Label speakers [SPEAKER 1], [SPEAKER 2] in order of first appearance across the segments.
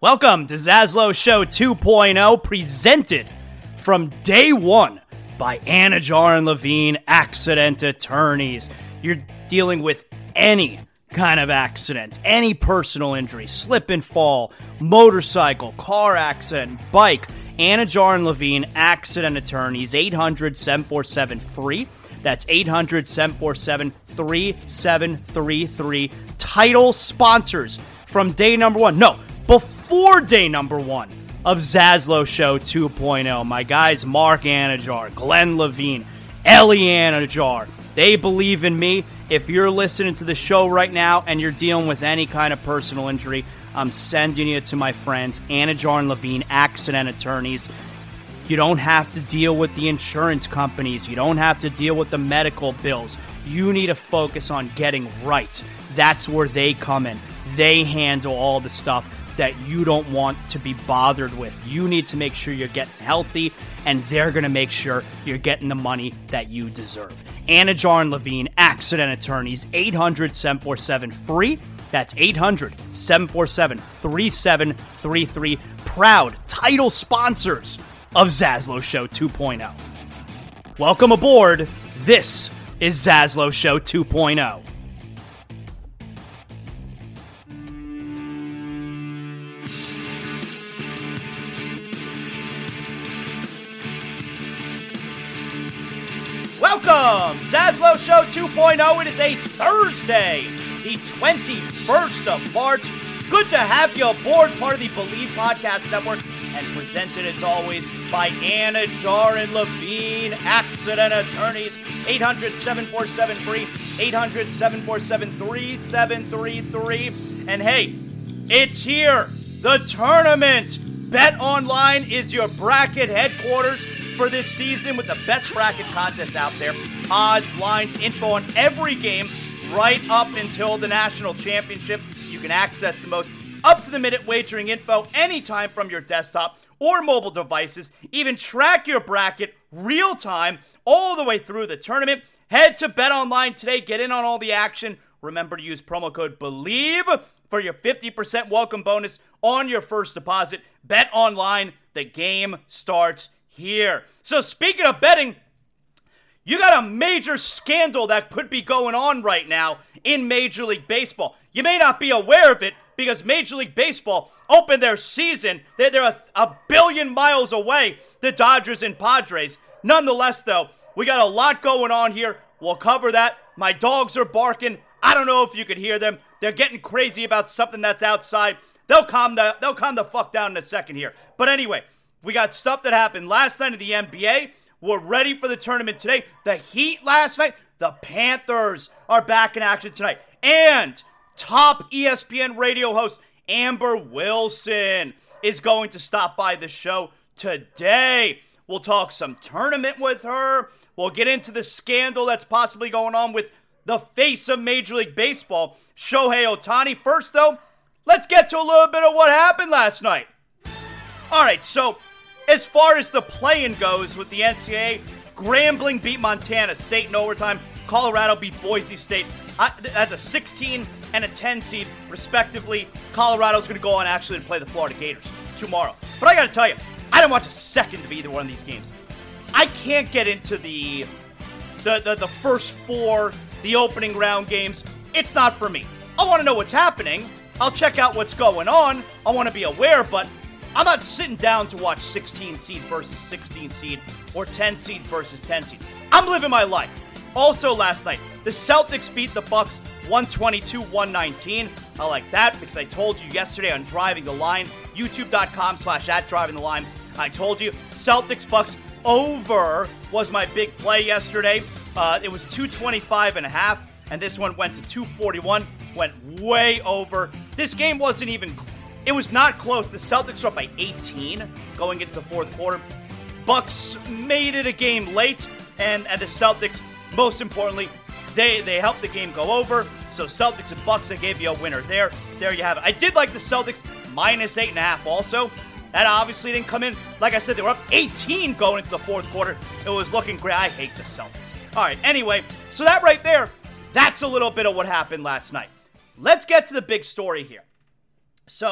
[SPEAKER 1] Welcome to Zaslow Show 2.0, presented from day one by Anajar and Levine Accident Attorneys. You're dealing with any kind of accident, any personal injury, slip and fall, motorcycle, car accident, bike. Anajar and Levine Accident Attorneys, 800-747-FREE. That's 800-747-3733. Title sponsors from day number one. No, before day number one of Zaslow Show 2.0. My guys Mark Anajar, Glenn Levine, Ellie Anajar. They believe in me. If you're listening to the show right now and you're dealing with any kind of personal injury, I'm sending you to my friends, Anajar and Levine Accident Attorneys. You don't have to deal with the insurance companies. You don't have to deal with the medical bills. You need to focus on getting right. That's where they come in. They handle all the stuff that you don't want to be bothered with. You need to make sure you're getting healthy, and they're going to make sure you're getting the money that you deserve. Anajar and Levine Accident Attorneys, 800-747-FREE. That's 800-747-3733. Proud title sponsors of Zaslow Show 2.0. Welcome aboard. This is Zaslow Show 2.0. Welcome, Zaslow Show 2.0. It is a Thursday, the 21st of March. Good to have you aboard, part of the Believe Podcast Network, and presented as always by Anajar and Levine Accident Attorneys. 800-747-FREE, 800-747-3733. And hey, it's here, the tournament. Bet Online is your bracket headquarters for this season with the best bracket contest out there. Odds, lines, info on every game right up until the national championship. You can access the most up-to-the-minute wagering info anytime from your desktop or mobile devices. Even track your bracket real-time all the way through the tournament. Head to Bet Online today. Get in on all the action. Remember to use promo code BELIEVE for your 50% welcome bonus on your first deposit. Bet Online, the game starts here. So speaking of betting, you got a major scandal that could be going on right now in Major League Baseball. You may not be aware of it because Major League Baseball opened their season. They're a billion miles away, the Dodgers and Padres. Nonetheless, though, we got a lot going on here. We'll cover that. My dogs are barking. I don't know if you could hear them. They're getting crazy about something that's outside. They'll calm the fuck down in a second here. But anyway, we got stuff that happened last night in the NBA. We're ready for the tournament today. The Heat last night. The Panthers are back in action tonight. And top ESPN radio host Amber Wilson is going to stop by the show today. We'll talk some tournament with her. We'll get into the scandal that's possibly going on with the face of Major League Baseball, Shohei Ohtani. First, though, let's get to a little bit of what happened last night. All right, so as far as the play-in goes with the NCAA, Grambling beat Montana State in overtime. Colorado beat Boise State. That's a 16 and a 10 seed, respectively. Colorado's going to go on actually to play the Florida Gators tomorrow. But I got to tell you, I didn't watch a second of either one of these games. I can't get into the first four, the opening round games. It's not for me. I want to know what's happening. I'll check out what's going on. I want to be aware, but I'm not sitting down to watch 16 seed versus 16 seed or 10 seed versus 10 seed. I'm living my life. Also last night, the Celtics beat the Bucks 122-119. I like that because I told you yesterday on Driving the Line, youtube.com/@drivingtheline. I told you Celtics Bucks over was my big play yesterday. It was 225.5, and this one went to 241. Went way over. This game wasn't even. It was not close. The Celtics were up by 18 going into the fourth quarter. Bucks made it a game late, and the Celtics, most importantly, they helped the game go over. So Celtics and Bucks, I gave you a winner there. There you have it. I did like the Celtics minus 8.5 also. That obviously didn't come in. Like I said, they were up 18 going into the fourth quarter. It was looking great. I hate the Celtics. All right, anyway, so that right there, that's a little bit of what happened last night. Let's get to the big story here. So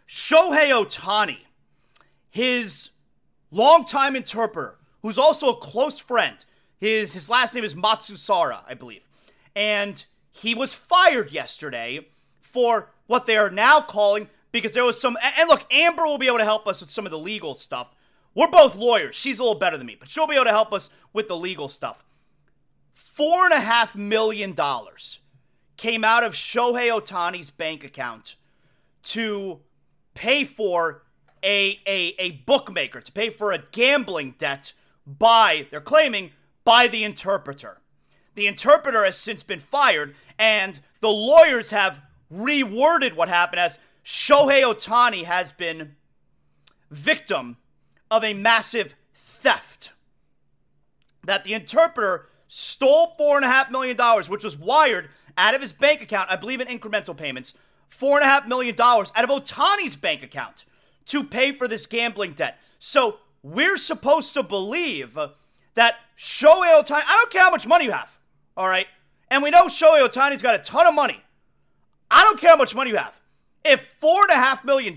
[SPEAKER 1] Shohei Ohtani, his longtime interpreter, who's also a close friend, his last name is Matsusara, I believe, and he was fired yesterday for what they are now calling, because there was some, and look, Amber will be able to help us with some of the legal stuff. We're both lawyers. She's a little better than me, but she'll be able to help us with the legal stuff. $4.5 million came out of Shohei Ohtani's bank account to pay for a bookmaker, to pay for a gambling debt they're claiming, by the interpreter. The interpreter has since been fired, and the lawyers have reworded what happened as Shohei Ohtani has been victim of a massive theft. That the interpreter stole $4.5 million, which was wired out of his bank account, I believe in incremental payments, $4.5 million out of Ohtani's bank account to pay for this gambling debt. So we're supposed to believe that Shohei Ohtani, I don't care how much money you have, all right? And we know Shohei Ohtani's got a ton of money. I don't care how much money you have. If $4.5 million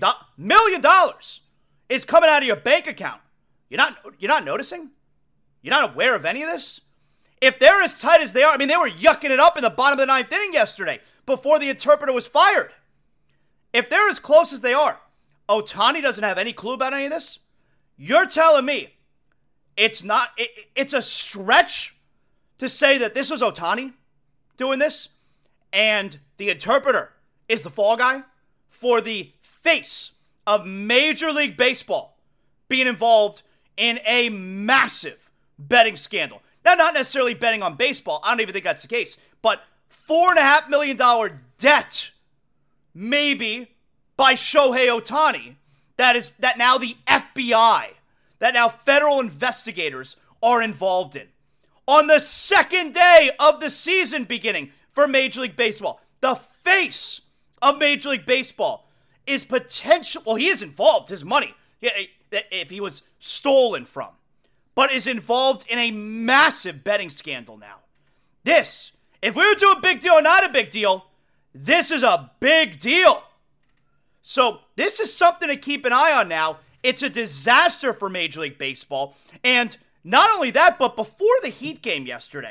[SPEAKER 1] is coming out of your bank account, you're not noticing? You're not aware of any of this? If they're as tight as they are, I mean, they were yucking it up in the bottom of the ninth inning yesterday before the interpreter was fired. If they're as close as they are, Ohtani doesn't have any clue about any of this? You're telling me it's a stretch to say that this was Ohtani doing this, and the interpreter is the fall guy for the face of Major League Baseball being involved in a massive betting scandal. Now, not necessarily betting on baseball. I don't even think that's the case. But $4.5 million debt, maybe, by Shohei Ohtani, that now the FBI, that now federal investigators are involved in. On the second day of the season beginning for Major League Baseball, the face of Major League Baseball is potential, well, he is involved, his money, if he was stolen from, but is involved in a massive betting scandal now. This, if we were to do a big deal or not a big deal, this is a big deal. So this is something to keep an eye on now. It's a disaster for Major League Baseball. And not only that, but before the Heat game yesterday,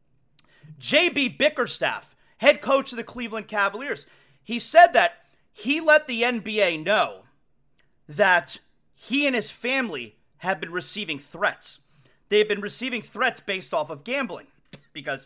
[SPEAKER 1] J.B. Bickerstaff, head coach of the Cleveland Cavaliers, he said that he let the NBA know that he and his family have been receiving threats. They've been receiving threats based off of gambling because,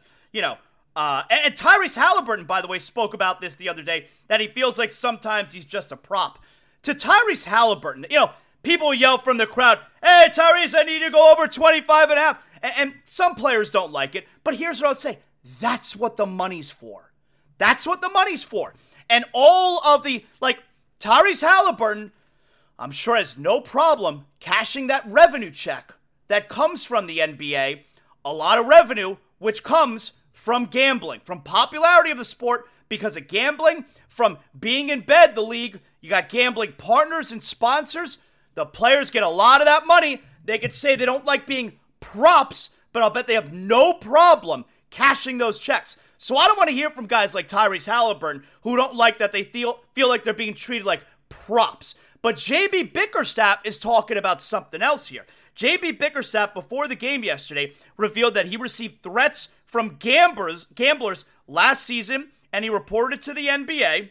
[SPEAKER 1] and Tyrese Halliburton, by the way, spoke about this the other day, that he feels like sometimes he's just a prop. To Tyrese Halliburton, people yell from the crowd, "Hey, Tyrese, I need to go over 25.5. And some players don't like it, but here's what I would say. That's what the money's for. That's what the money's for. And all of Tyrese Halliburton, I'm sure has no problem cashing that revenue check that comes from the NBA. A lot of revenue, which comes from gambling, from popularity of the sport because of gambling, from being in bed, the league, you got gambling partners and sponsors. The players get a lot of that money. They could say they don't like being props, but I'll bet they have no problem cashing those checks. So I don't want to hear from guys like Tyrese Halliburton who don't like that they feel like they're being treated like props. But J.B. Bickerstaff is talking about something else here. J.B. Bickerstaff, before the game yesterday, revealed that he received threats from gamblers last season, and he reported to the NBA.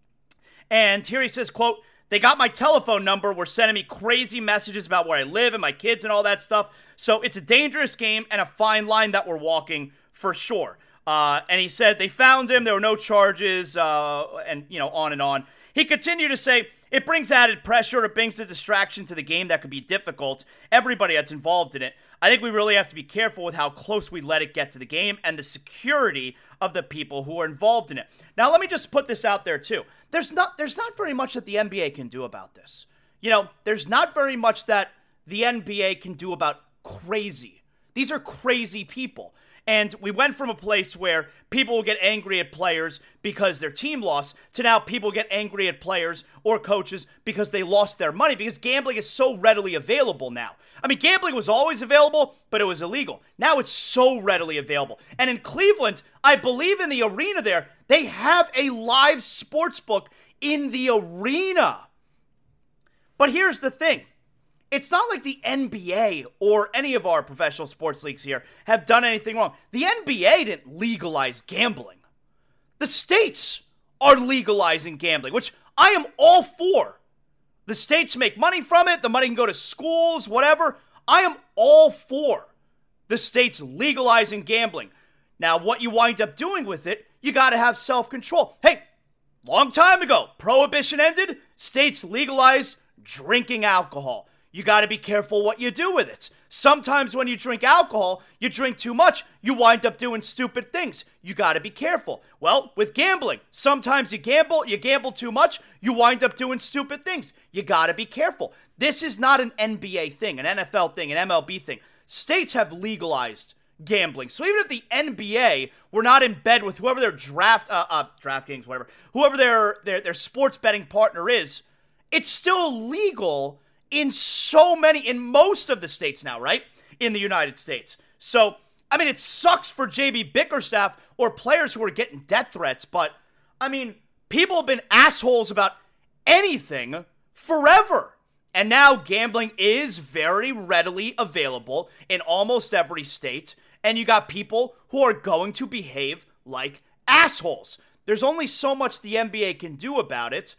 [SPEAKER 1] And here he says, quote, "They got my telephone number, were sending me crazy messages about where I live and my kids and all that stuff. So it's a dangerous game and a fine line that we're walking for sure." And he said they found him, there were no charges, and on and on. He continued to say, "It brings added pressure, it brings a distraction to the game that could be difficult. Everybody that's involved in it. I think we really have to be careful with how close we let it get to the game and the security of the people who are involved in it." Now, let me just put this out there, too. There's not very much that the NBA can do about this. There's not very much that the NBA can do about crazy. These are crazy people. And we went from a place where people will get angry at players because their team lost to now people get angry at players or coaches because they lost their money because gambling is so readily available now. I mean, gambling was always available, but it was illegal. Now it's so readily available. And in Cleveland, I believe in the arena there, they have a live sports book in the arena. But here's the thing. It's not like the NBA or any of our professional sports leagues here have done anything wrong. The NBA didn't legalize gambling. The states are legalizing gambling, which I am all for. The states make money from it. The money can go to schools, whatever. I am all for the states legalizing gambling. Now, what you wind up doing with it, you got to have self-control. Hey, long time ago, prohibition ended. States legalized drinking alcohol. You got to be careful what you do with it. Sometimes when you drink alcohol, you drink too much, you wind up doing stupid things. You got to be careful. Well, with gambling, sometimes you gamble too much, you wind up doing stupid things. You got to be careful. This is not an NBA thing, an NFL thing, an MLB thing. States have legalized gambling. So even if the NBA were not in bed with whoever their DraftKings, whatever, whoever their sports betting partner is, it's still legal in most of the states now, right? In the United States. So, I mean, it sucks for JB Bickerstaff or players who are getting death threats, but, I mean, people have been assholes about anything forever. And now gambling is very readily available in almost every state, and you got people who are going to behave like assholes. There's only so much the NBA can do about it.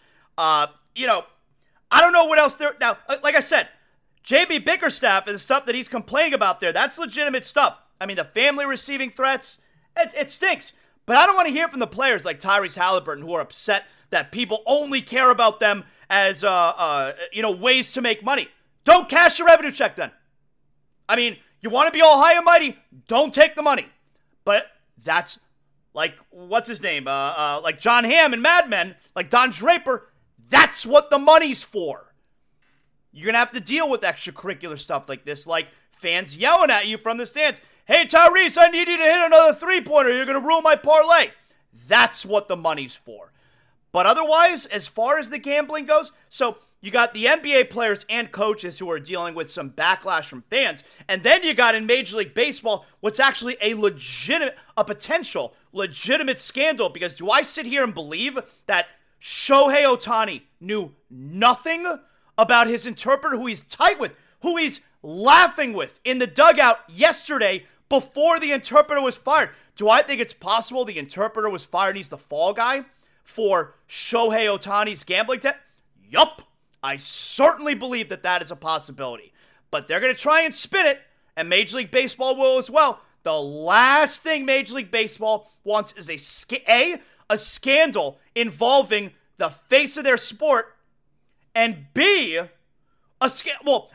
[SPEAKER 1] I don't know what else there. Now, like I said, JB Bickerstaff and the stuff that he's complaining about there, that's legitimate stuff. I mean, the family receiving threats, it stinks. But I don't want to hear from the players like Tyrese Halliburton who are upset that people only care about them as, ways to make money. Don't cash your revenue check then. I mean, you want to be all high and mighty, don't take the money. But that's like, what's his name? Like John Hamm and Mad Men, like Don Draper. That's what the money's for. You're going to have to deal with extracurricular stuff like this, like fans yelling at you from the stands. Hey, Tyrese, I need you to hit another three-pointer. You're going to ruin my parlay. That's what the money's for. But otherwise, as far as the gambling goes, so you got the NBA players and coaches who are dealing with some backlash from fans. And then you got in Major League Baseball what's actually a potential legitimate scandal. Because do I sit here and believe that Shohei Ohtani knew nothing about his interpreter, who he's tight with, who he's laughing with in the dugout yesterday before the interpreter was fired? Do I think it's possible the interpreter was fired and he's the fall guy for Shohei Ohtani's gambling test? Yup. I certainly believe that is a possibility. But they're going to try and spin it, and Major League Baseball will as well. The last thing Major League Baseball wants is a scandal involving the face of their sport, and B, a scandal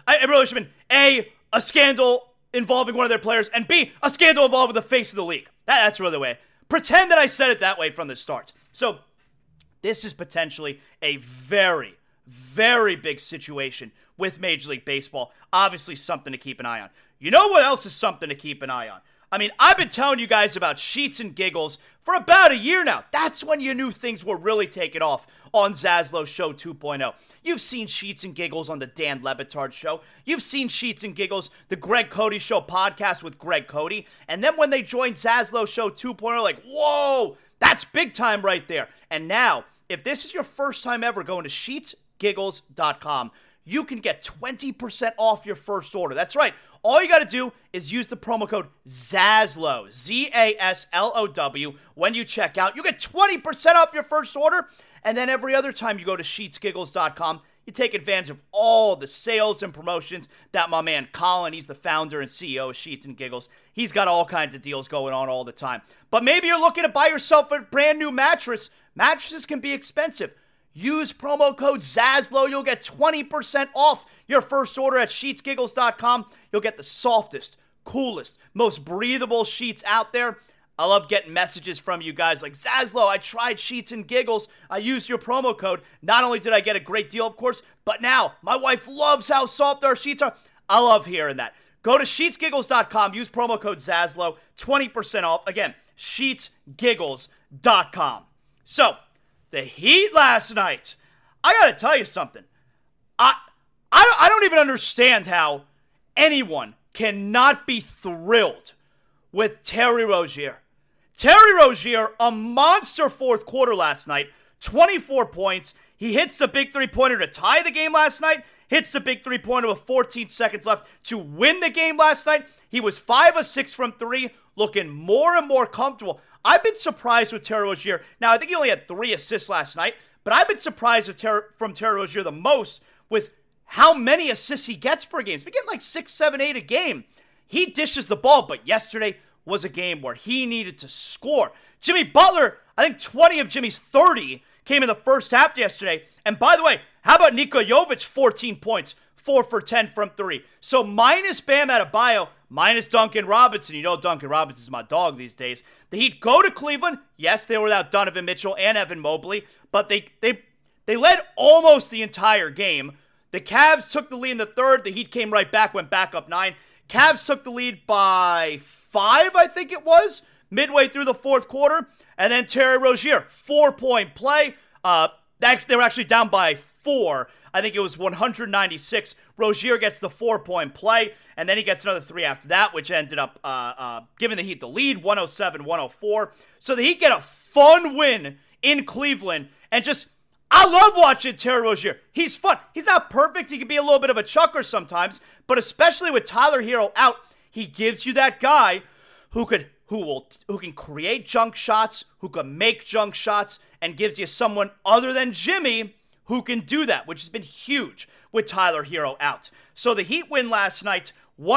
[SPEAKER 1] involving one of their players, and B, a scandal involving the face of the league. That's really the way. Pretend that I said it that way from the start. So this is potentially a very, very big situation with Major League Baseball. Obviously something to keep an eye on. You know what else is something to keep an eye on? I mean, I've been telling you guys about Sheets and Giggles for about a year now. That's when you knew things were really taking off on Zaslow Show 2.0. You've seen Sheets and Giggles on the Dan Le Batard Show. You've seen Sheets and Giggles, the Greg Cody Show podcast with Greg Cody. And then when they joined Zaslow Show 2.0, like, whoa, that's big time right there. And now, if this is your first time ever going to sheetsgiggles.com, you can get 20% off your first order. That's right. All you got to do is use the promo code ZASLOW, Z-A-S-L-O-W, when you check out. You get 20% off your first order, and then every other time you go to sheetsgiggles.com, you take advantage of all the sales and promotions that my man Colin, he's the founder and CEO of Sheets and Giggles, he's got all kinds of deals going on all the time. But maybe you're looking to buy yourself a brand new mattress. Mattresses can be expensive. Use promo code ZASLOW. You'll get 20% off your first order at sheetsgiggles.com. You'll get the softest, coolest, most breathable sheets out there. I love getting messages from you guys like, Zaslow, I tried Sheets and Giggles. I used your promo code. Not only did I get a great deal, of course, but now my wife loves how soft our sheets are. I love hearing that. Go to sheetsgiggles.com. Use promo code Zaslow. 20% off. Again, sheetsgiggles.com. So, the Heat last night. I gotta tell you something. I don't even understand how anyone cannot be thrilled with Terry Rozier. Terry Rozier, a monster fourth quarter last night, 24 points. He hits the big three-pointer to tie the game last night, hits the big three-pointer with 14 seconds left to win the game last night. He was 5 of 6 from 3, looking more and more comfortable. I've been surprised with Terry Rozier. Now, I think he only had 3 assists last night, but I've been surprised with from Terry Rozier the most with how many assists he gets per game. He's been getting like 6, 7, 8 a game. He dishes the ball, but yesterday was a game where he needed to score. Jimmy Butler, I think 20 of Jimmy's 30 came in the first half yesterday. And by the way, how about Nikola Jovic, 14 points, 4 for 10 from 3. So minus Bam Adebayo, minus Duncan Robinson. You know Duncan Robinson is my dog these days. The Heat go to Cleveland. Yes, they were without Donovan Mitchell and Evan Mobley, but they led almost the entire game. The Cavs took the lead in the third. The Heat came right back, went back up 9. Cavs took the lead by 5, I think it was, midway through the fourth quarter. And then Terry Rozier, 4-point play. They were actually down by 4. I think it was 196. Rozier gets the 4-point play, and then he gets another 3 after that, which ended up giving the Heat the lead, 107-104. So the Heat get a fun win in Cleveland, and just, I love watching Terry Rozier. He's fun. He's not perfect. He can be a little bit of a chucker sometimes, but especially with Tyler Hero out, he gives you that guy who can create junk shots, who can make junk shots, and gives you someone other than Jimmy who can do that, which has been huge with Tyler Hero out. So the Heat win last night,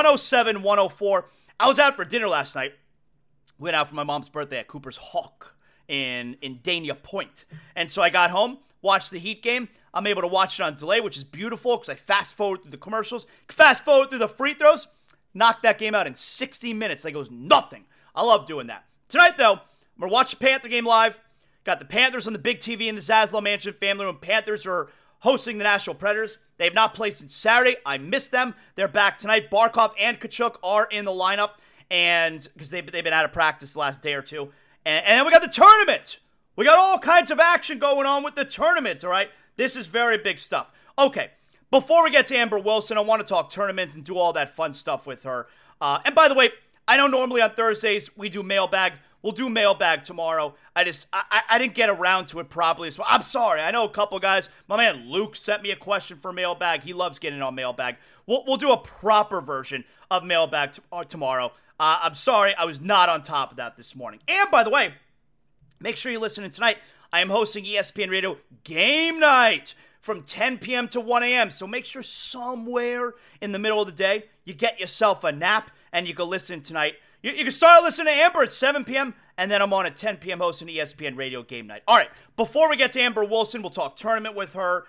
[SPEAKER 1] 107-104. I was out for dinner last night. Went out for my mom's birthday at Cooper's Hawk in Dania Point. And so I got home, watched the Heat game. I'm able to watch it on delay, which is beautiful because I fast forward through the commercials, fast forward through the free throws, knocked that game out in 60 minutes like it was nothing. I love doing that. Tonight, though, I'm going to watch the Panther game live. Got the Panthers on the big TV in the Zaslow Mansion family room. Panthers are hosting the Nashville Predators. They have not played since Saturday. I missed them. They're back tonight. Barkov and Kachuk are in the lineup, and because they've been out of practice the last day or two. And then we got the tournament. We got all kinds of action going on with the tournament, all right? This is very big stuff. Okay, before we get to Amber Wilson, I want to talk tournament and do all that fun stuff with her. And by the way, I know normally on Thursdays we do mailbag. We'll do mailbag tomorrow. I didn't get around to it properly. So I'm sorry. I know a couple guys. My man Luke sent me a question for mailbag. He loves getting on mailbag. We'll do a proper version of mailbag tomorrow. I'm sorry. I was not on top of that this morning. And by the way, make sure you're listening tonight. I am hosting ESPN Radio Game Night from 10 p.m. to 1 a.m. So make sure somewhere in the middle of the day you get yourself a nap and you can listen tonight. You can start listening to Amber at 7 p.m., and then I'm on at 10 p.m. hosting ESPN Radio Game Night. All right, before we get to Amber Wilson, we'll talk tournament with her,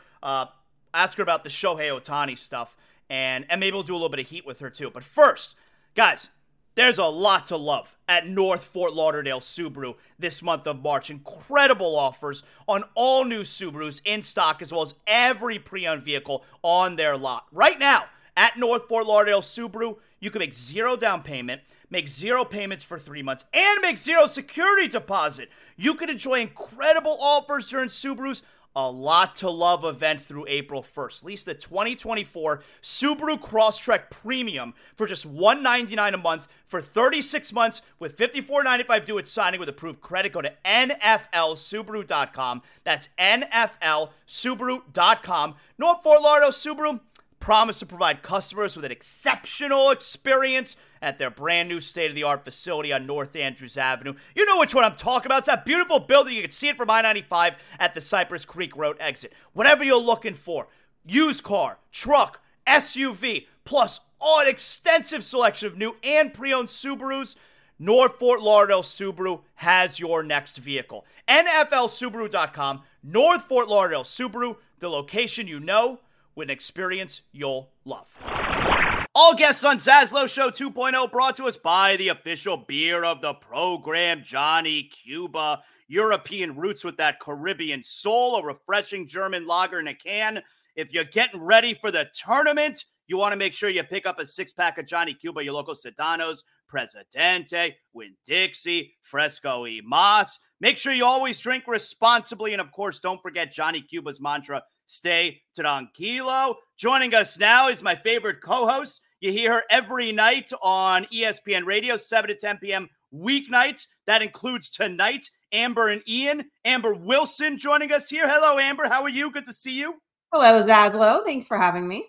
[SPEAKER 1] ask her about the Shohei Ohtani stuff, and maybe we'll do a little bit of heat with her too. But first, guys, there's a lot to love at North Fort Lauderdale Subaru this month of March. Incredible offers on all new Subarus in stock, as well as every pre-owned vehicle on their lot. Right now, at North Fort Lauderdale Subaru, you can make 0 down payment, make 0 payments for 3 months, and make 0 security deposit. You can enjoy incredible offers during Subaru's A Lot to Love event through April 1st. Lease the 2024 Subaru Crosstrek Premium for just $199 a month for 36 months with $54.95 due at signing with approved credit. Go to nflsubaru.com. That's nflsubaru.com. North Fort Lauderdale Subaru promise to provide customers with an exceptional experience at their brand new state-of-the-art facility on North Andrews Avenue. You know which one I'm talking about. It's that beautiful building. You can see it from I-95 at the Cypress Creek Road exit. Whatever you're looking for, used car, truck, SUV, plus an extensive selection of new and pre-owned Subarus, North Fort Lauderdale Subaru has your next vehicle. NFLSubaru.com, North Fort Lauderdale Subaru, the location you know, with an experience you'll love. All guests on Zaslow Show 2.0 brought to us by the official beer of the program, Johnny Cuba. European roots with that Caribbean soul, a refreshing German lager in a can. If you're getting ready for the tournament, you want to make sure you pick up a 6-pack of Johnny Cuba, your local Sedanos, Presidente, Winn-Dixie, Fresco y Mas. Make sure you always drink responsibly. And of course, don't forget Johnny Cuba's mantra, stay tranquilo. Joining us now is my favorite co-host. You hear her every night on ESPN Radio, 7 to 10 p.m. weeknights. That includes tonight, Amber and Ian. Amber Wilson joining us here. Hello, Amber. How are you? Good to see you.
[SPEAKER 2] Hello, Zaslow. Thanks for having me.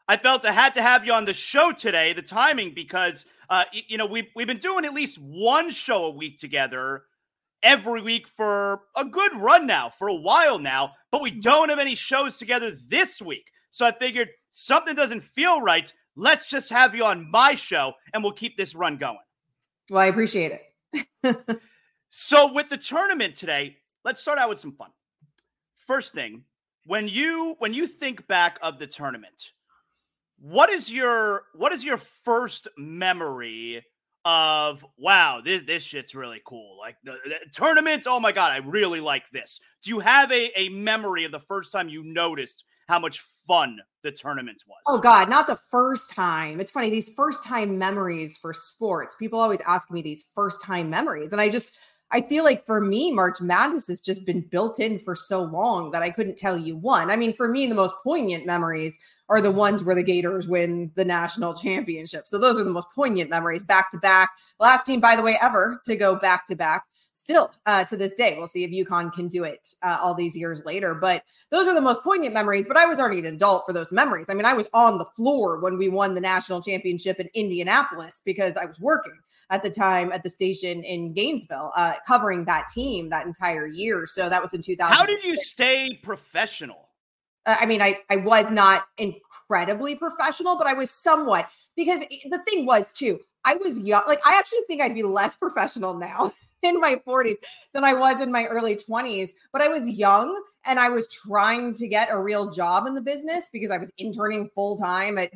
[SPEAKER 1] I felt I had to have you on the show today, the timing, because, we've been doing at least one show a week together every week for a good run now, for a while now, but we don't have any shows together this week. So I figured something doesn't feel right. Let's just have you on my show and we'll keep this run going.
[SPEAKER 2] Well, I appreciate it.
[SPEAKER 1] So with the tournament today, let's start out with some fun. First thing, when you think back of the tournament, what is your first memory of, wow, this shit's really cool? Like the tournament, oh my God, I really like this. Do you have a memory of the first time you noticed how much fun the tournament was?
[SPEAKER 2] Oh God, not the first time. It's funny, these first time memories for sports. People always ask me these first time memories. And I feel like for me, March Madness has just been built in for so long that I couldn't tell you one. I mean, for me, the most poignant memories are the ones where the Gators win the national championship. So those are the most poignant memories, back to back. Last team, by the way, ever to go back to back. Still to this day, we'll see if UConn can do it all these years later. But those are the most poignant memories. But I was already an adult for those memories. I mean, I was on the floor when we won the national championship in Indianapolis because I was working at the time at the station in Gainesville, covering that team that entire year. So that was in 2000.
[SPEAKER 1] How did you stay professional?
[SPEAKER 2] I mean, I was not incredibly professional, but I was somewhat, because the thing was too, I was young. Like, I actually think I'd be less professional now in my 40s than I was in my early 20s, but I was young and I was trying to get a real job in the business because I was interning full time at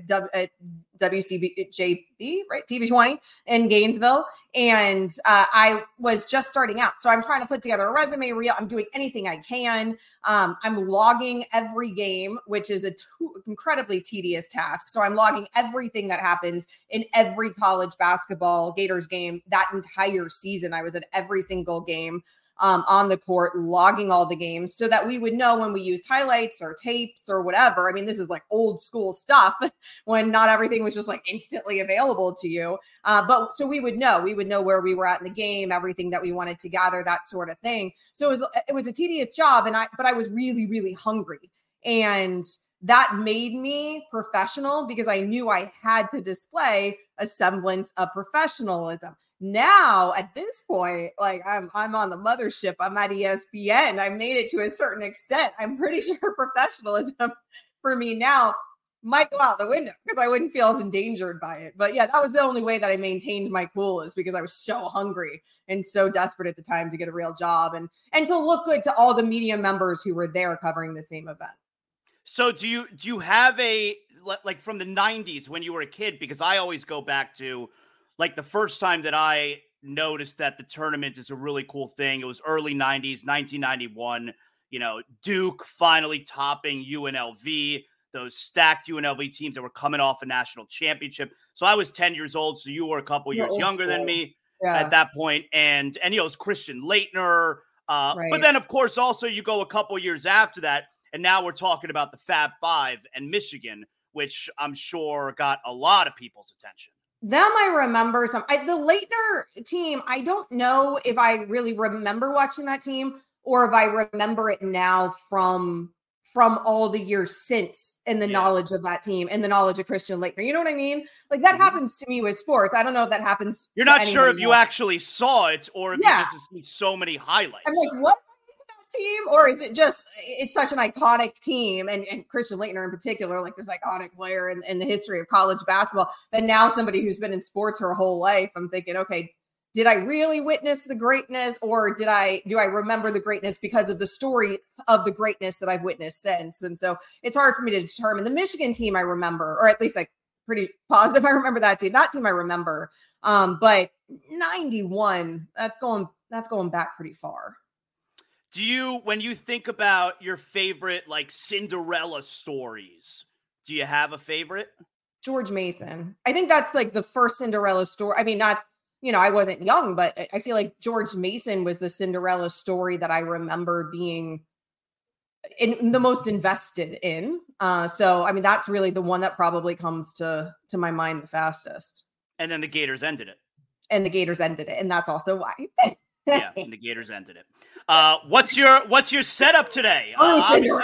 [SPEAKER 2] WCJB, right? TV20 in Gainesville. And I was just starting out. So I'm trying to put together a resume reel. I'm doing anything I can. I'm logging every game, which is incredibly tedious task. So I'm logging everything that happens in every college basketball Gators game that entire season. I was at every single game on the court, logging all the games so that we would know when we used highlights or tapes or whatever. I mean, this is like old school stuff when not everything was just like instantly available to you. But so we would know where we were at in the game, everything that we wanted to gather, that sort of thing. So it was a tedious job. But I was really, really hungry. And that made me professional because I knew I had to display a semblance of professionalism. Now, at this point, like I'm on the mothership. I'm at ESPN. I made it to a certain extent. I'm pretty sure professionalism for me now might go out the window because I wouldn't feel as endangered by it. But yeah, that was the only way that I maintained my cool, is because I was so hungry and so desperate at the time to get a real job and to look good to all the media members who were there covering the same event.
[SPEAKER 1] So do you have like from the 90s when you were a kid? Because I always go back to like the first time that I noticed that the tournament is a really cool thing. It was early 90s, 1991, Duke finally topping UNLV, those stacked UNLV teams that were coming off a national championship. So I was 10 years old. So you were a couple years younger than me at that point. And it was Christian Laettner. Right. But then, of course, also you go a couple years after that. And now we're talking about the Fab Five and Michigan, which I'm sure got a lot of people's attention.
[SPEAKER 2] Them, I remember the Laettner team. I don't know if I really remember watching that team or if I remember it now from all the years since, and the knowledge of that team and the knowledge of Christian Laettner. You know what I mean? Like that happens to me with sports. I don't know if that happens.
[SPEAKER 1] You're not sure if you actually saw it or if you just see so many highlights.
[SPEAKER 2] I'm like, what? Team, or is it just it's such an iconic team and Christian Laettner in particular, like this iconic player in the history of college basketball, that now somebody who's been in sports her whole life, I'm thinking, okay, did I really witness the greatness, or do I remember the greatness because of the story of the greatness that I've witnessed since? And so it's hard for me to determine. The Michigan team I remember, or at least like pretty positive I remember that team. That team I remember. But 91, that's going back pretty far.
[SPEAKER 1] When you think about your favorite, like, Cinderella stories, do you have a favorite?
[SPEAKER 2] George Mason. I think that's like the first Cinderella story. I mean, not, I wasn't young, but I feel like George Mason was the Cinderella story that I remember being the most invested in. So, I mean, that's really the one that probably comes to my mind the fastest.
[SPEAKER 1] And then the Gators ended it.
[SPEAKER 2] And that's also why.
[SPEAKER 1] Yeah, and the Gators ended it. What's your setup today? Obviously,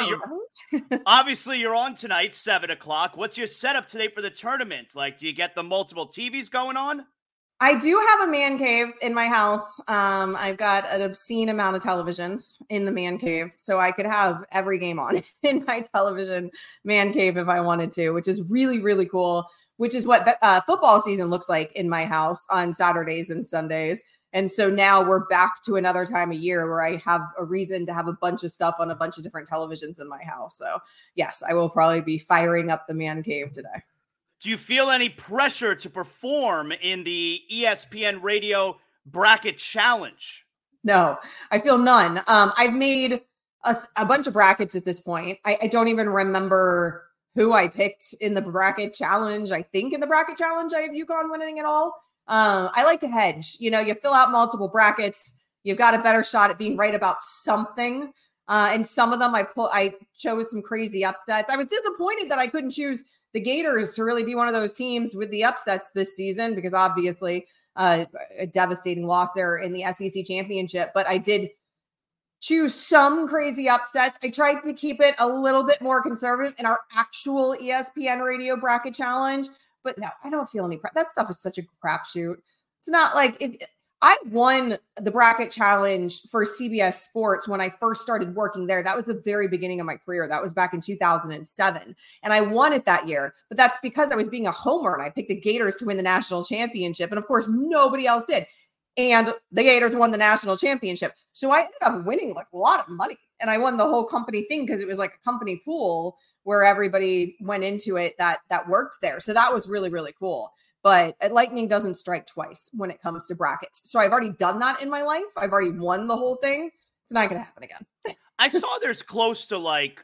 [SPEAKER 1] obviously you're on tonight, 7:00. What's your setup today for the tournament? Like, do you get the multiple TVs going on?
[SPEAKER 2] I do have a man cave in my house. I've got an obscene amount of televisions in the man cave, so I could have every game on in my television man cave if I wanted to, which is really, really cool, which is what football season looks like in my house on Saturdays and Sundays. And so now we're back to another time of year where I have a reason to have a bunch of stuff on a bunch of different televisions in my house. So yes, I will probably be firing up the man cave today.
[SPEAKER 1] Do you feel any pressure to perform in the ESPN Radio Bracket Challenge?
[SPEAKER 2] No, I feel none. I've made a bunch of brackets at this point. I don't even remember who I picked in the bracket challenge. I think in the bracket challenge, I have UConn winning it all. I like to hedge. You know, you fill out multiple brackets. You've got a better shot at being right about something. And some of them I chose some crazy upsets. I was disappointed that I couldn't choose the Gators to really be one of those teams with the upsets this season, because obviously a devastating loss there in the SEC championship. But I did choose some crazy upsets. I tried to keep it a little bit more conservative in our actual ESPN Radio Bracket Challenge. But no, I don't feel any prep. That stuff is such a crapshoot. It's not like if I won the bracket challenge for CBS Sports when I first started working there. That was the very beginning of my career. That was back in 2007. And I won it that year. But that's because I was being a homer and I picked the Gators to win the national championship. And of course, nobody else did. And the Gators won the national championship. So I ended up winning like a lot of money. And I won the whole company thing because it was like a company pool where everybody went into it that worked there. So that was really, really cool. But lightning doesn't strike twice when it comes to brackets. So I've already done that in my life. I've already won the whole thing. It's not going to happen again.
[SPEAKER 1] I saw there's close to like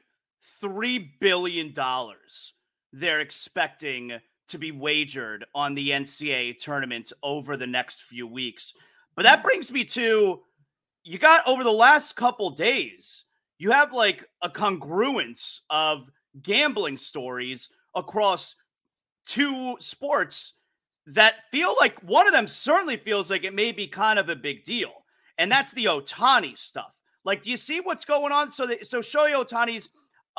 [SPEAKER 1] $3 billion they're expecting to be wagered on the NCAA tournament over the next few weeks. But that brings me to, you got over the last couple days, you have like a congruence of gambling stories across two sports that feel like one of them certainly feels like it may be kind of a big deal. And that's the Ohtani stuff. Like, do you see what's going on? So Shohei Ohtani's,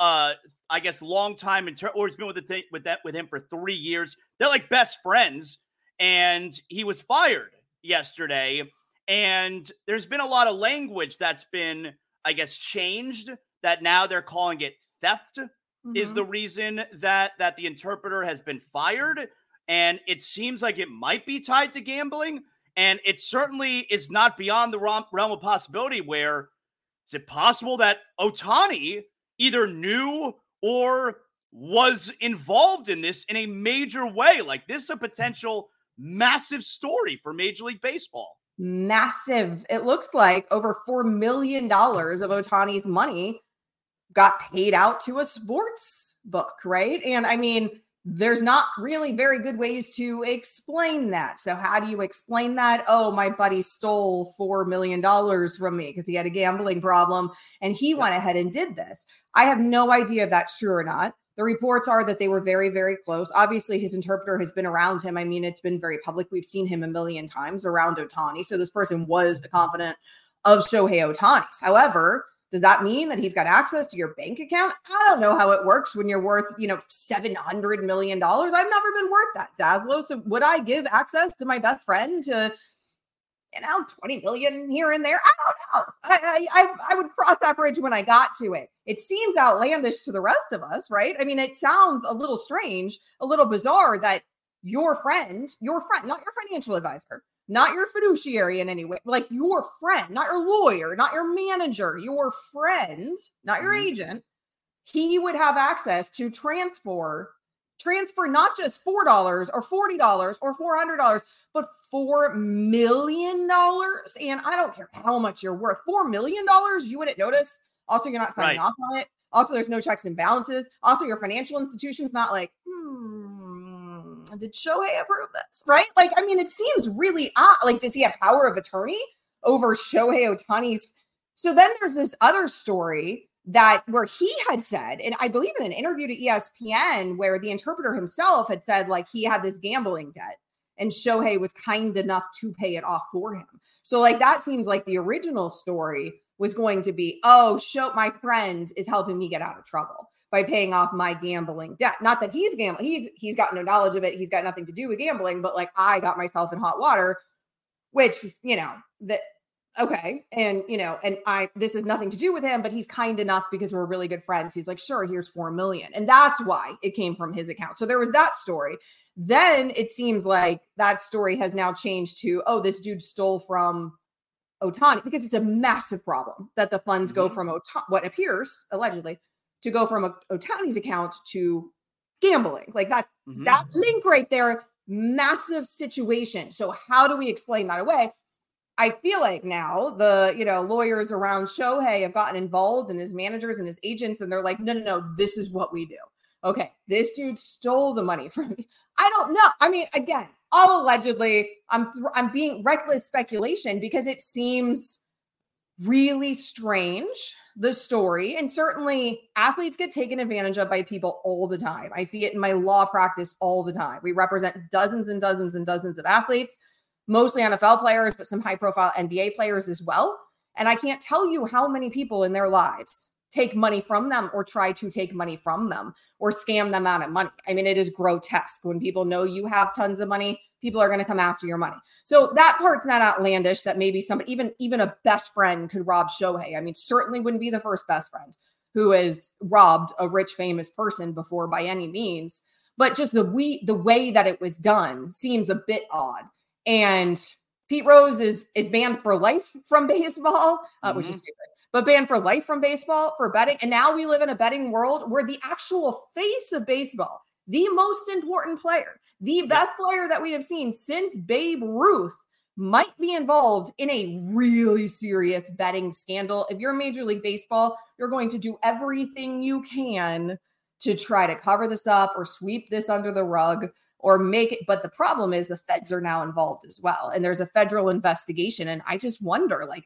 [SPEAKER 1] I guess, long time or he's been with him for 3 years. They're like best friends, and he was fired yesterday. And there's been a lot of language that's been, I guess, changed. That now they're calling it theft is the reason that the interpreter has been fired. And it seems like it might be tied to gambling. And it certainly is not beyond the realm of possibility where is it possible that Ohtani either knew or was involved in this in a major way? Like, this is a potential massive story for Major League Baseball.
[SPEAKER 2] Massive. It looks like over $4 million of Ohtani's money got paid out to a sports book, right? And I mean, there's not really very good ways to explain that. So how do you explain that? Oh, my buddy stole $4 million from me because he had a gambling problem and he went ahead and did this. I have no idea if that's true or not. The reports are that they were very, very close. Obviously, his interpreter has been around him. I mean, it's been very public. We've seen him a million times around Ohtani. So this person was a confidant of Shohei Ohtani's. However, does that mean that he's got access to your bank account? I don't know how it works when you're worth, $700 million. I've never been worth that, Zaslow. So would I give access to my best friend to, 20 million here and there? I don't know. I would cross that bridge when I got to it. It seems outlandish to the rest of us, right? I mean, it sounds a little strange, a little bizarre that your friend, not your financial advisor, not your fiduciary in any way, like your friend, not your lawyer, not your manager, your friend, not your agent, he would have access to transfer not just $4 or $40 or $400, but $4 million. And I don't care how much you're worth. $4 million, you wouldn't notice. Also, you're not signing off on it. Also, there's no checks and balances. Also, your financial institution's not like, did Shohei approve this? Right? Like, I mean, it seems really odd. Like, does he have power of attorney over Shohei Ohtani's? So then there's this other story where he had said, and I believe in an interview to ESPN, where the interpreter himself had said, like, he had this gambling debt and Shohei was kind enough to pay it off for him. So like, that seems like the original story was going to be, oh, my friend is helping me get out of trouble by paying off my gambling debt. Not that he's gambling. He's got no knowledge of it. He's got nothing to do with gambling, but like I got myself in hot water, which, okay. And, this has nothing to do with him, but he's kind enough because we're really good friends. He's like, sure, here's $4 million. And that's why it came from his account. So there was that story. Then it seems like that story has now changed to, oh, this dude stole from Ohtani, because it's a massive problem that the funds go from what appears allegedly to go from Ohtani's account to gambling. Like that link right there, massive situation. So how do we explain that away? I feel like now the, lawyers around Shohei have gotten involved, and his managers and his agents, and they're like, no, this is what we do. Okay, this dude stole the money from me. I don't know. I mean, again, all allegedly, I'm being reckless speculation because it seems really strange, the story. And certainly athletes get taken advantage of by people all the time. I see it in my law practice all the time. We represent dozens and dozens and dozens of athletes, mostly NFL players, but some high profile NBA players as well. And I can't tell you how many people in their lives take money from them or try to take money from them or scam them out of money. I mean, it is grotesque. When people know you have tons of money, people are going to come after your money. So that part's not outlandish that maybe somebody, even a best friend could rob Shohei. I mean, certainly wouldn't be the first best friend who has robbed a rich, famous person before by any means. But just the way that it was done seems a bit odd. And Pete Rose is banned for life from baseball, which is stupid. But banned for life from baseball for betting. And now we live in a betting world where the actual face of baseball, the most important player, the best player that we have seen since Babe Ruth, might be involved in a really serious betting scandal. If you're Major League Baseball, you're going to do everything you can to try to cover this up or sweep this under the rug or make it. But the problem is the feds are now involved as well. And there's a federal investigation. And I just wonder, like,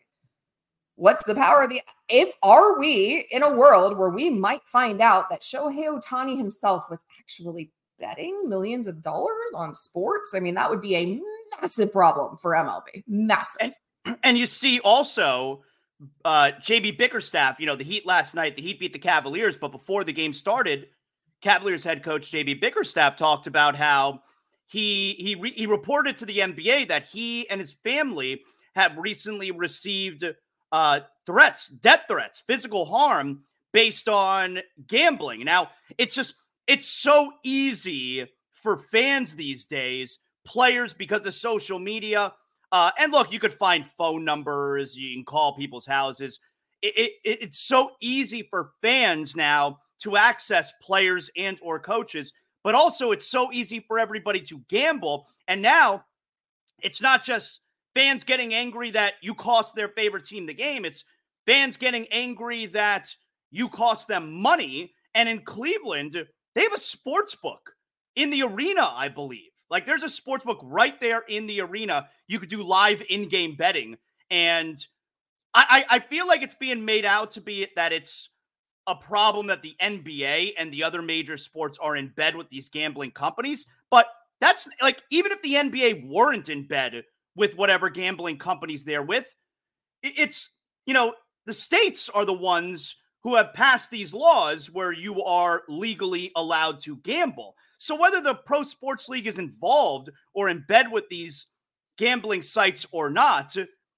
[SPEAKER 2] what's the power of are we in a world where we might find out that Shohei Ohtani himself was actually betting millions of dollars on sports? I mean, that would be a massive problem for MLB. Massive.
[SPEAKER 1] And you see also JB Bickerstaff, the Heat last night, the Heat beat the Cavaliers, but before the game started, Cavaliers head coach JB Bickerstaff talked about how he reported to the NBA that he and his family have recently received death threats, physical harm based on gambling. Now, it's so easy for fans these days, players, because of social media. And look, you could find phone numbers, you can call people's houses. It's so easy for fans now to access players and or coaches, but also it's so easy for everybody to gamble. And now it's not just fans getting angry that you cost their favorite team the game. It's fans getting angry that you cost them money. And in Cleveland, they have a sports book in the arena, I believe. Like, there's a sports book right there in the arena. You could do live in-game betting. And I feel like it's being made out to be that it's a problem that the NBA and the other major sports are in bed with these gambling companies. But that's like, even if the NBA weren't in bed with whatever gambling companies they're with, it's, the states are the ones who have passed these laws where you are legally allowed to gamble. So whether the Pro Sports League is involved or in bed with these gambling sites or not,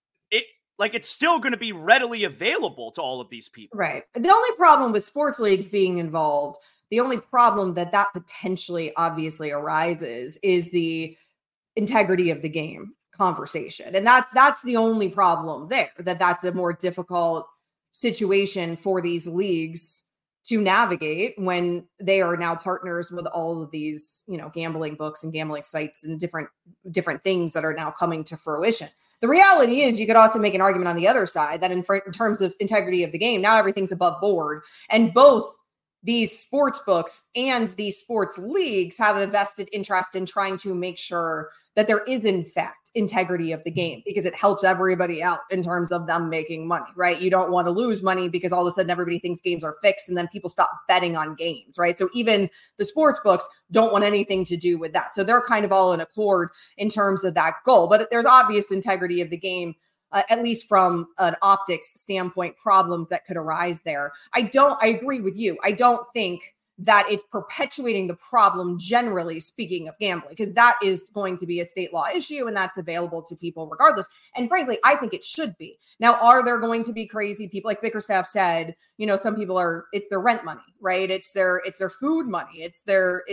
[SPEAKER 1] it's still going to be readily available to all of these people.
[SPEAKER 2] Right. The only problem with sports leagues being involved, the only problem that potentially obviously arises is the integrity of the game conversation. And that's the only problem there, that's a more difficult situation for these leagues to navigate when they are now partners with all of these, gambling books and gambling sites and different things that are now coming to fruition. The reality is you could also make an argument on the other side that in terms of integrity of the game, now everything's above board, and both these sports books and these sports leagues have a vested interest in trying to make sure that there is, in fact, integrity of the game, because it helps everybody out in terms of them making money, right? You don't want to lose money because all of a sudden everybody thinks games are fixed and then people stop betting on games, right? So even the sports books don't want anything to do with that. So they're kind of all in accord in terms of that goal, but there's obvious integrity of the game at least from an optics standpoint, problems that could arise there. I agree with you. I don't think that it's perpetuating the problem, generally speaking, of gambling, because that is going to be a state law issue and that's available to people regardless. And frankly, I think it should be. Now, are there going to be crazy people? Like Bickerstaff said, some people it's their rent money, right? It's their food money. It's their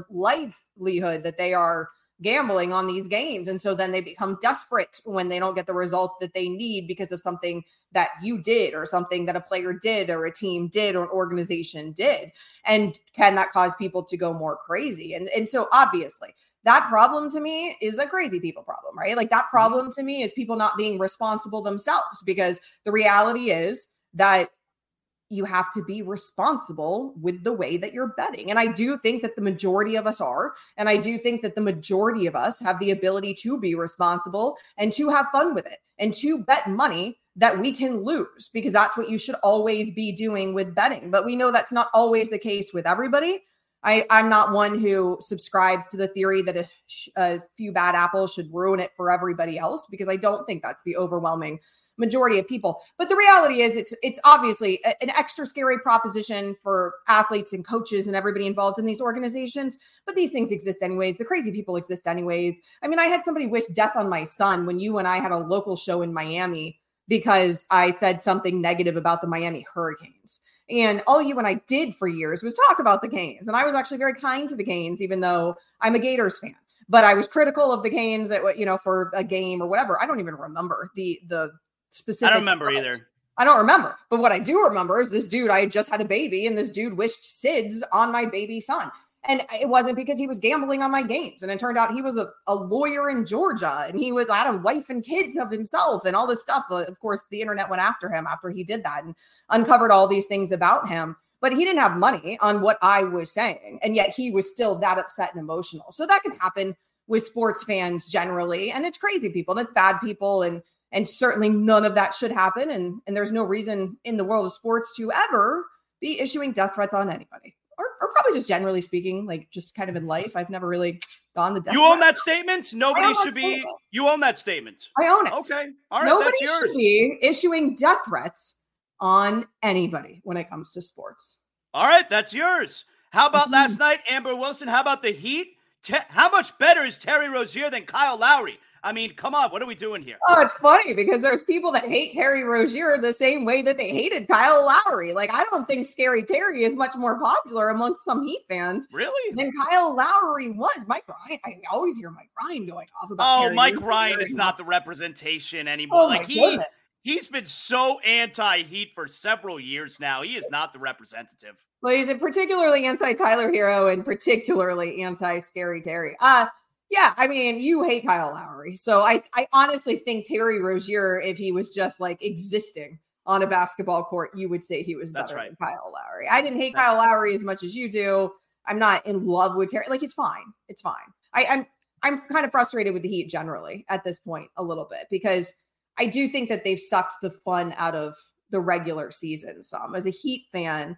[SPEAKER 2] livelihood that they are gambling on these games. And so then they become desperate when they don't get the result that they need because of something that you did or something that a player did or a team did or an organization did. And can that cause people to go more crazy? And so obviously that problem to me is a crazy people problem, right? Like that problem to me is people not being responsible themselves, because the reality is that you have to be responsible with the way that you're betting. And I do think that the majority of us are, and I do think that the majority of us have the ability to be responsible and to have fun with it and to bet money that we can lose, because that's what you should always be doing with betting. But we know that's not always the case with everybody. I'm not one who subscribes to the theory that a few bad apples should ruin it for everybody else, because I don't think that's the overwhelming majority of people. But the reality is it's obviously an extra scary proposition for athletes and coaches and everybody involved in these organizations. But these things exist anyways. The crazy people exist anyways. I mean, I had somebody wish death on my son when you and I had a local show in Miami because I said something negative about the Miami Hurricanes. And all you and I did for years was talk about the Canes. And I was actually very kind to the Canes, even though I'm a Gators fan. But I was critical of the Canes for a game or whatever. I don't even remember the specifics.
[SPEAKER 1] I don't remember either.
[SPEAKER 2] I don't remember. But what I do remember is this dude, I had just had a baby, and this dude wished SIDS on my baby son. And it wasn't because he was gambling on my games. And it turned out he was a lawyer in Georgia, and he had a wife and kids of himself and all this stuff. Of course, the internet went after him after he did that and uncovered all these things about him. But he didn't have money on what I was saying. And yet he was still that upset and emotional. So that can happen with sports fans generally. And it's crazy people, and it's bad people. And certainly none of that should happen. And there's no reason in the world of sports to ever be issuing death threats on anybody. Or probably just generally speaking, like just kind of in life. I've never really gone the death
[SPEAKER 1] You
[SPEAKER 2] threat.
[SPEAKER 1] own that statement? Nobody should be. You own that statement.
[SPEAKER 2] I own it.
[SPEAKER 1] Okay. All right.
[SPEAKER 2] Nobody
[SPEAKER 1] that's yours.
[SPEAKER 2] should be issuing death threats on anybody when it comes to sports.
[SPEAKER 1] All right. That's yours. How about last night, Amber Wilson? How about the Heat? How much better is Terry Rozier than Kyle Lowry? I mean, come on. What are we doing here?
[SPEAKER 2] Oh, it's funny because there's people that hate Terry Rozier the same way that they hated Kyle Lowry. Like, I don't think Scary Terry is much more popular amongst some Heat fans.
[SPEAKER 1] Really?
[SPEAKER 2] Than Kyle Lowry was. Mike Ryan. I always hear Mike Ryan going off about Terry
[SPEAKER 1] Mike
[SPEAKER 2] Rozier.
[SPEAKER 1] Ryan is not the representation anymore.
[SPEAKER 2] Oh, my goodness.
[SPEAKER 1] He's been so anti-Heat for several years now. He is not the representative.
[SPEAKER 2] Well, he's particularly anti-Tyler Hero and particularly anti-Scary Terry. Yeah, I mean, you hate Kyle Lowry. So I honestly think Terry Rozier, if he was just like existing on a basketball court, you would say he was better than Kyle Lowry. I didn't hate Kyle Lowry as much as you do. I'm not in love with Terry. Like, it's fine. It's fine. I'm kind of frustrated with the Heat generally at this point a little bit, because I do think that they've sucked the fun out of the regular season some. As a Heat fan,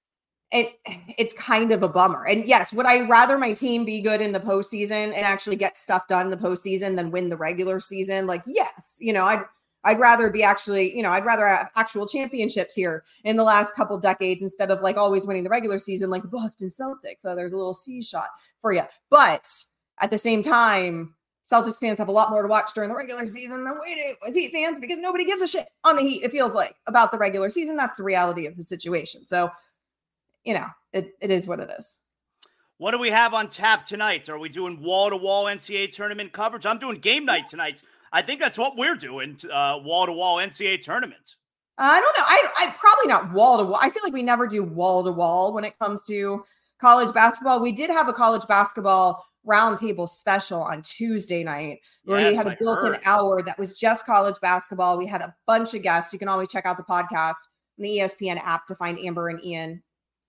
[SPEAKER 2] it's kind of a bummer. And yes, would I rather my team be good in the postseason and actually get stuff done in the postseason than win the regular season? Like, yes, I'd rather be actually, I'd rather have actual championships here in the last couple decades instead of like always winning the regular season like the Boston Celtics. So there's a little C shot for you. But at the same time, Celtics fans have a lot more to watch during the regular season than we do as Heat fans, because nobody gives a shit on the Heat, it feels like, about the regular season. That's the reality of the situation. So, it is what it is.
[SPEAKER 1] What do we have on tap tonight? Are we doing wall-to-wall NCAA tournament coverage? I'm doing game night tonight. I think that's what we're doing, wall-to-wall NCAA tournament.
[SPEAKER 2] I don't know. I probably not wall-to-wall. I feel like we never do wall-to-wall when it comes to college basketball. We did have a college basketball roundtable special on Tuesday night where we had a built-in hour that was just college basketball. We had a bunch of guests. You can always check out the podcast in the ESPN app to find Amber and Ian.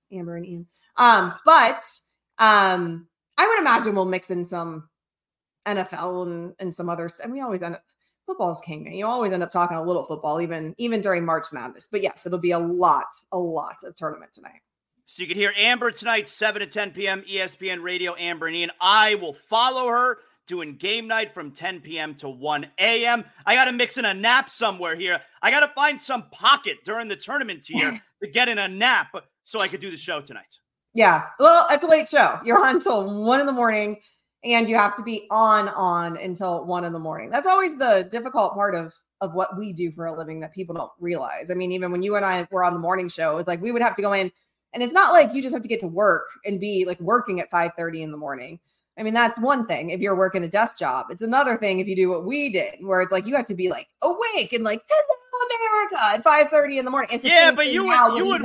[SPEAKER 2] But I would imagine we'll mix in some NFL and some others. And we always end up, football is king, man. You always end up talking a little football, even during March Madness. But yes, it'll be a lot of tournament tonight.
[SPEAKER 1] So you can hear Amber tonight, 7 to 10 p.m. ESPN Radio, Amber and Ian. I will follow her doing game night from 10 p.m. to 1 a.m. I got to mix in a nap somewhere here. I got to find some pocket during the tournament here to get in a nap so I could do the show tonight.
[SPEAKER 2] Yeah. Well, it's a late show. You're on until 1 a.m. and you have to be on until 1 a.m. That's always the difficult part of what we do for a living that people don't realize. I mean, even when you and I were on the morning show, it's like we would have to go in, and it's not like you just have to get to work and be like working at 5:30 in the morning. I mean, that's one thing if you're working a desk job. It's another thing if you do what we did, where it's like you have to be like awake and like, hello, America at 5:30 in the morning. It's
[SPEAKER 1] but you would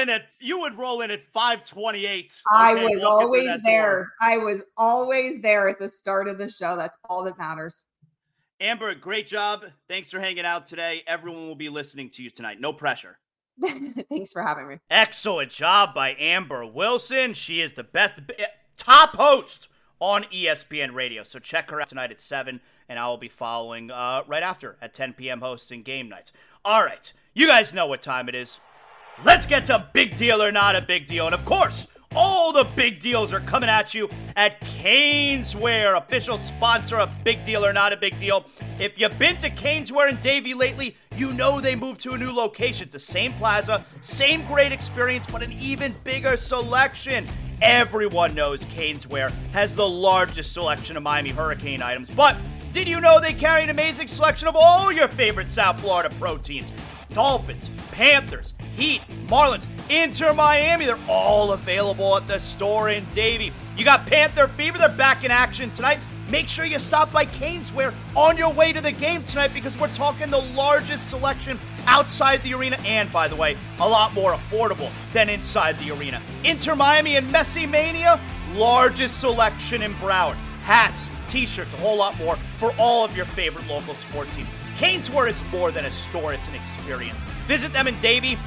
[SPEAKER 1] roll in at 5:28.
[SPEAKER 2] I was always there. I was always there at the start of the show. That's all that matters.
[SPEAKER 1] Amber, great job. Thanks for hanging out today. Everyone will be listening to you tonight. No pressure.
[SPEAKER 2] Thanks for having me.
[SPEAKER 1] Excellent job by Amber Wilson. She is the best, top host on ESPN Radio. So check her out tonight at 7, and I will be following right after at 10 p.m. hosting game nights. All right, you guys know what time it is. Let's get to Big Deal or Not a Big Deal. And of course, all the big deals are coming at you at Caneswear, official sponsor of Big Deal or Not a Big Deal. If you've been to Caneswear in Davie lately, you know they moved to a new location. It's the same plaza, same great experience, but an even bigger selection. Everyone knows Caneswear has the largest selection of Miami Hurricane items, but did you know they carry an amazing selection of all your favorite South Florida pro teams? Dolphins, Panthers, Heat, Marlins, Inter Miami, they're all available at the store in Davie. You got Panther Fever, they're back in action tonight. Make sure you stop by Caneswear on your way to the game tonight because we're talking the largest selection outside the arena and, by the way, a lot more affordable than inside the arena. Inter Miami and Messi Mania, largest selection in Broward. Hats, t-shirts, a whole lot more for all of your favorite local sports teams. Caneswear is more than a store, it's an experience. Visit them in Davie,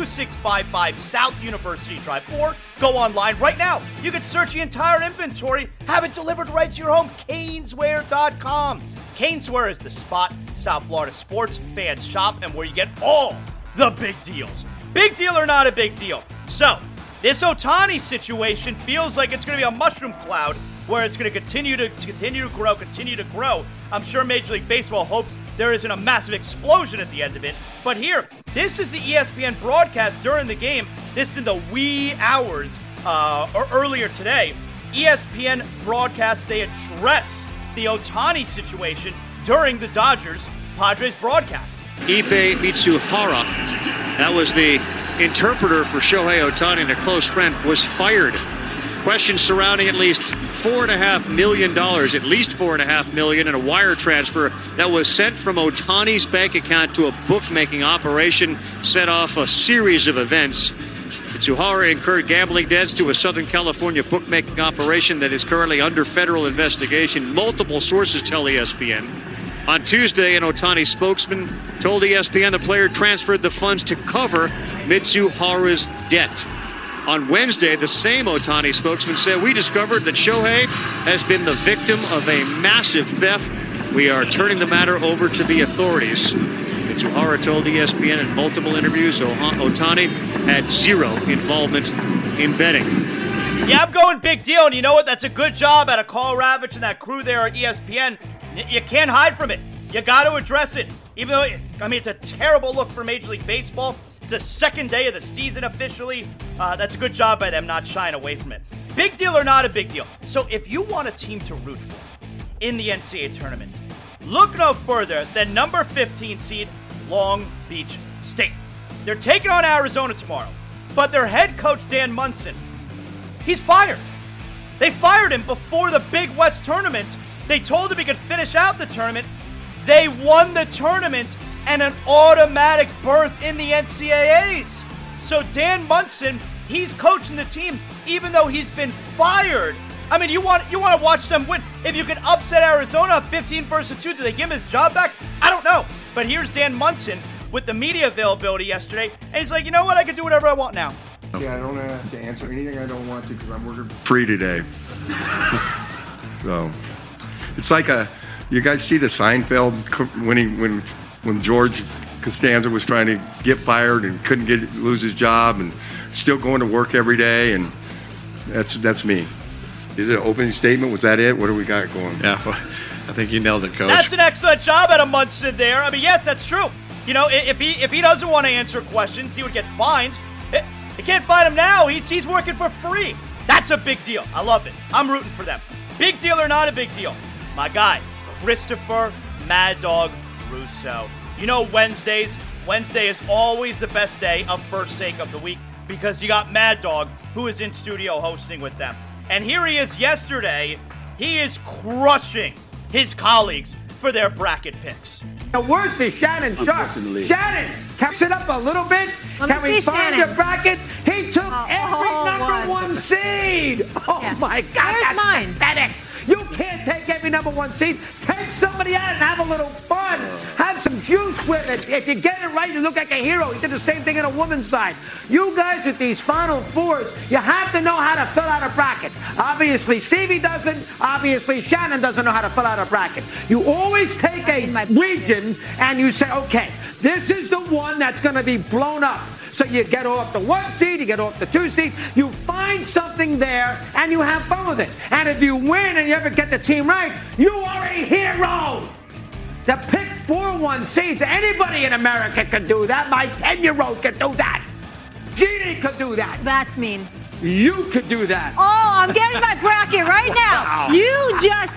[SPEAKER 1] 2655 South University Drive, or go online right now. You can search the entire inventory, have it delivered right to your home, Caneswear.com. Caneswear is the spot South Florida sports fans shop and where you get all the big deals. Big deal or not a big deal? So, this Ohtani situation feels like it's going to be a mushroom cloud where it's going to continue to grow. I'm sure Major League Baseball hopes there isn't a massive explosion at the end of it. But here, this is the ESPN broadcast during the game. This is in the wee hours or earlier today. ESPN broadcast, they address the Ohtani situation during the Dodgers-Padres broadcast.
[SPEAKER 3] Ippei Mitsuhara, that was the interpreter for Shohei Ohtani and a close friend, was fired. Questions surrounding at least $4.5 million, at least $4.5 million in a wire transfer that was sent from Ohtani's bank account to a bookmaking operation, set off a series of events. Mitsuhara incurred gambling debts to a Southern California bookmaking operation that is currently under federal investigation. Multiple sources tell ESPN. On Tuesday, an Ohtani spokesman told ESPN the player transferred the funds to cover Mitsuhara's debt. On Wednesday, the same Ohtani spokesman said, "We discovered that Shohei has been the victim of a massive theft. We are turning the matter over to the authorities." Mitsuhara told ESPN in multiple interviews Ohtani had zero involvement in betting.
[SPEAKER 1] Yeah, I'm going big deal, and you know what? That's a good job out of Carl Ravitch and that crew there at ESPN. You can't hide from it. You got to address it. Even though, it's a terrible look for Major League Baseball. It's the second day of the season officially. That's a good job by them not shying away from it. Big deal or not a big deal? So if you want a team to root for in the NCAA tournament, look no further than number 15 seed Long Beach State. They're taking on Arizona tomorrow, but their head coach, Dan Munson, he's fired. They fired him before the Big West tournament. They told him he could finish out the tournament. They won the tournament and an automatic berth in the NCAAs. So Dan Munson, he's coaching the team even though he's been fired. You want to watch them win. If you can upset Arizona 15-2, do they give him his job back? I don't know. But here's Dan Munson with the media availability yesterday, and he's like, you know what? I can do whatever I want now.
[SPEAKER 4] Yeah, I don't have to answer anything I don't want to because I'm working free today. So it's like you guys see the Seinfeld when George Costanza was trying to get fired and couldn't lose his job and still going to work every day, and that's me. Is it an opening statement? Was that it? What do we got going?
[SPEAKER 5] Yeah, well, I think you nailed it, Coach.
[SPEAKER 1] That's an excellent job, Adam Munson there. I mean, yes, that's true. You know, if he doesn't want to answer questions, he would get fined. You can't find him now. He's working for free. That's a big deal. I love it. I'm rooting for them. Big deal or not a big deal? My guy, Christopher Mad Dog Russo. You know, Wednesday is always the best day of First Take of the week because you got Mad Dog, who is in studio hosting with them. And here he is yesterday. He is crushing his colleagues for their bracket picks.
[SPEAKER 6] The worst is Shannon Sharp. Shannon, can we sit up a little bit? Can we find your bracket? He took every number one seed. Oh, my God.
[SPEAKER 7] Where's mine?
[SPEAKER 6] Pathetic. You can't take every number one seed. Take somebody out and have a little fun. Have some juice with it. If you get it right, you look like a hero. He did the same thing on a woman's side. You guys with these Final Fours, you have to know how to fill out a bracket. Obviously, Stevie doesn't. Obviously, Shannon doesn't know how to fill out a bracket. You always take a region and you say, okay, this is the one that's going to be blown up. So you get off the 1 seed, you get off the 2 seed, you find something there, and you have fun with it. And if you win and you ever get the team right, you are a hero. The pick 4-1 seeds, anybody in America can do that. My 10-year-old could do that. Jeannie could do that.
[SPEAKER 7] That's mean.
[SPEAKER 6] You could do that.
[SPEAKER 7] Oh, I'm getting my bracket right now. Wow. You just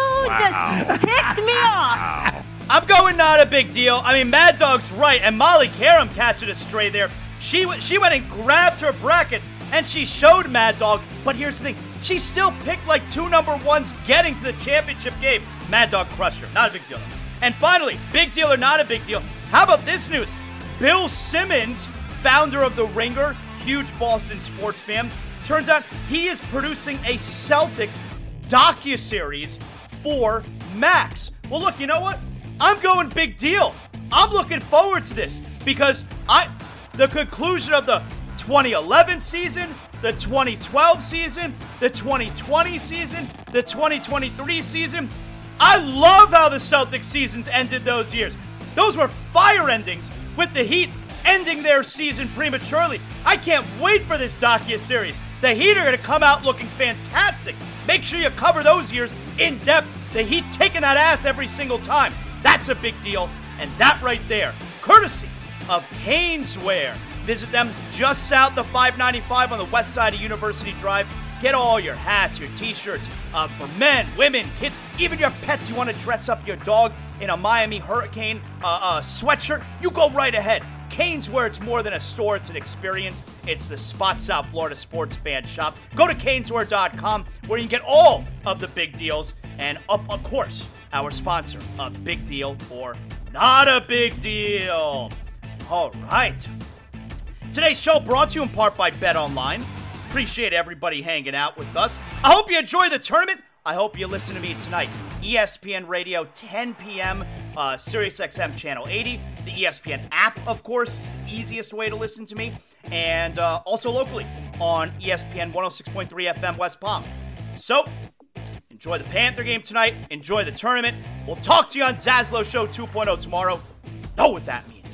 [SPEAKER 7] ticked me off.
[SPEAKER 1] I'm going not a big deal. I mean, Mad Dog's right, and Molly Karam catching a stray there. She went and grabbed her bracket, and she showed Mad Dog. But here's the thing. She still picked like 2 number ones getting to the championship game. Mad Dog crushed her. Not a big deal. And finally, big deal or not a big deal, how about this news? Bill Simmons, founder of The Ringer, huge Boston sports fan, turns out he is producing a Celtics docuseries for Max. Well, look, you know what? I'm going big deal. I'm looking forward to this because the conclusion of the 2011 season, the 2012 season, the 2020 season, the 2023 season. I love how the Celtics seasons ended those years. Those were fire endings with the Heat ending their season prematurely. I can't wait for this docuseries. The Heat are going to come out looking fantastic. Make sure you cover those years in depth. The Heat taking that ass every single time. That's a big deal, and that right there, courtesy of Caneswear. Visit them just south of 595 on the west side of University Drive. Get all your hats, your t-shirts for men, women, kids, even your pets. You want to dress up your dog in a Miami Hurricane sweatshirt? You go right ahead. Caneswear, it's more than a store, it's an experience. It's the Spot South Florida sports fan shop. Go to caneswear.com where you can get all of the big deals. And of course, our sponsor, A Big Deal or Not a Big Deal. All right. Today's show brought to you in part by BetOnline. Appreciate everybody hanging out with us. I hope you enjoy the tournament. I hope you listen to me tonight. ESPN Radio, 10 p.m., SiriusXM Channel 80. The ESPN app, of course, easiest way to listen to me. And also locally on ESPN 106.3 FM West Palm. So, enjoy the Panther game tonight. Enjoy the tournament. We'll talk to you on Zaslow Show 2.0 tomorrow. Know what that means.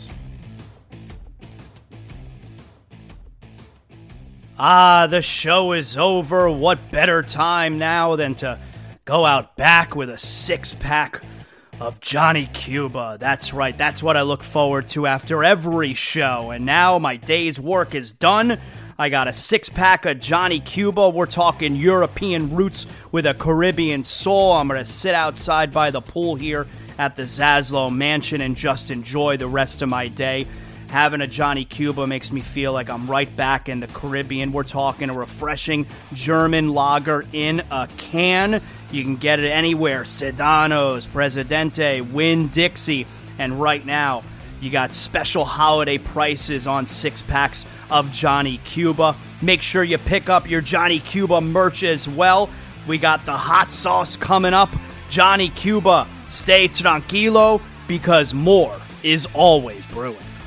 [SPEAKER 1] The show is over. What better time now than to go out back with a 6-pack of Johnny Cuba. That's right. That's what I look forward to after every show. And now my day's work is done. I got a 6-pack of Johnny Cuba. We're talking European roots with a Caribbean soul. I'm going to sit outside by the pool here at the Zaslow Mansion and just enjoy the rest of my day. Having a Johnny Cuba makes me feel like I'm right back in the Caribbean. We're talking a refreshing German lager in a can. You can get it anywhere. Sedanos, Presidente, Winn-Dixie. And right now, you got special holiday prices on 6-packs of Johnny Cuba. Make sure you pick up your Johnny Cuba merch as well. We got the hot sauce coming up. Johnny Cuba, stay tranquilo because more is always brewing.